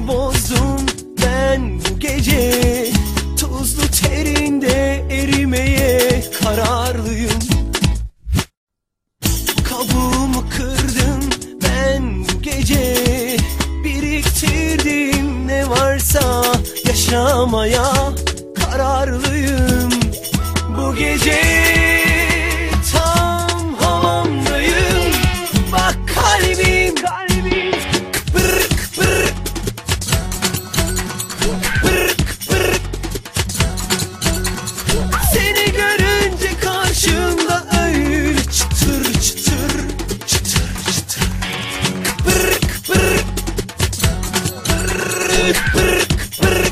Niyetimi bozdum ben bu gece, tuzlu terinde erimeye kararlıyım. Kabuğumu kırdım ben bu gece, biriktirdim ne varsa yaşamaya kararlıyım. Bu gece tam havamdayım, bak kalbim kıpır kıpır, kıpır kıpır. Seni görünce karşımda öyle çıtır çıtır, çıtır çıtır, kıpır kıpır, kıpır kıpır.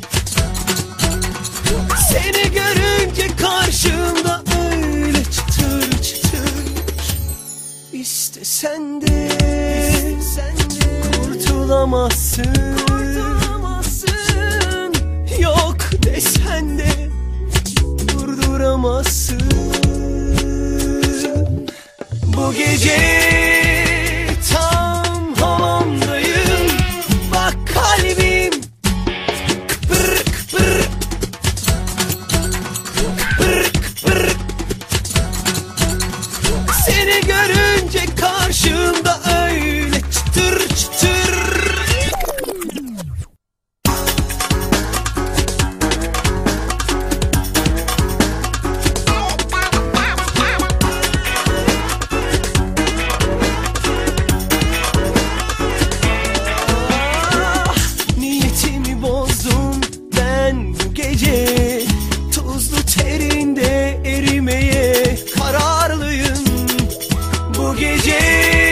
Seni görünce karşımda öyle çıtır çıtır. İstesen de kurtulamazsın, yok desen de durduramazsın. Bu gece tam havamdayım, bak kalbim kıpır kıpır, kıpır kıpır. Seni görünce karşımda öyle çıtır çıtır. Niyetimi bozdum ben bu gece, tuzlu terinde erimeye kararlıyım. Bu gece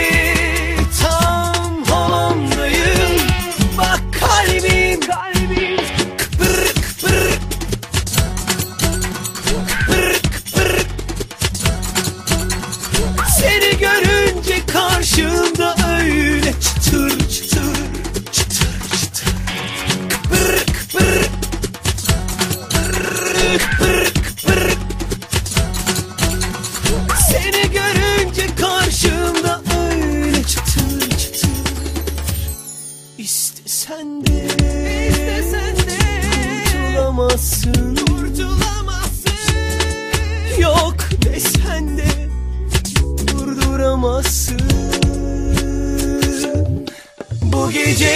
tam havamdayım, bak kalbim kıpır kıpır, kıpır kıpır. Seni görünce karşımda öyle çıtır çıtır, çıtır çıtır, kıpır kıpır, kıpır kıpır. Seni görünce karşımda öyle çıtır çıtır. İstesen de kurtulamazsın, yok desen de durduramazsın. Bu gece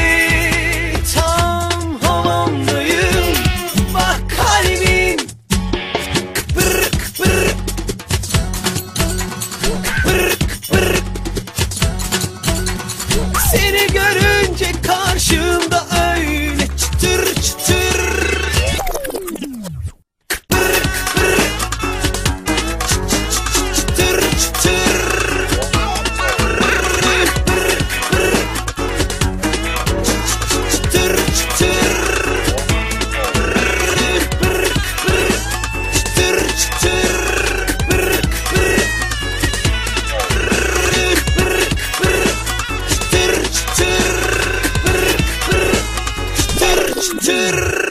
tam havamdayım, bak kalbim kıpır kıpır, kıpır kıpır. Seni görünce karşımda öyle çıtır çıtır, kıpır kıpır, çıtır çıtır, kıpır kıpır, çıtır çıtır, kıpır kıpır, çıtır çıtır, kıpır kıpır, çıtır çıtır, çıtır çıtır.